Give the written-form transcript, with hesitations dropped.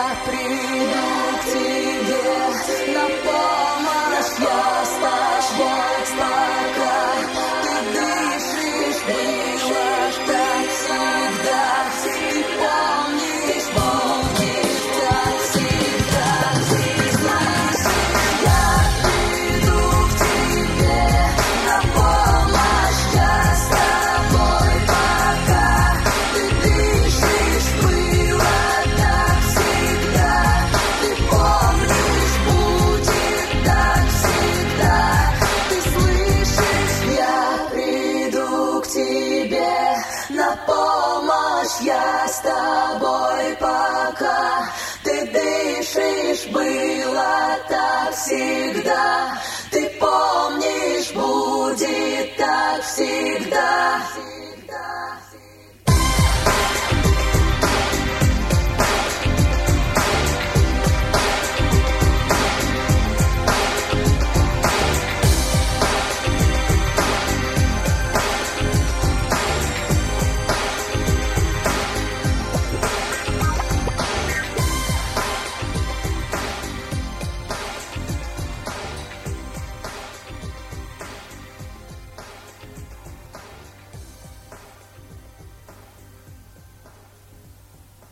я приду к тебе на помощь, я с тобой пока ты дышишь, было так всегда, ты помнишь, будет так всегда, ты знаешь, я приду к тебе на помощь, я с тобой пока ты дышишь, было так всегда, ты помнишь, будет так всегда, ты слышишь, я приду к тебе на помощь, я с тобой пока ты дышишь, было так всегда, ты помнишь, будет так всегда.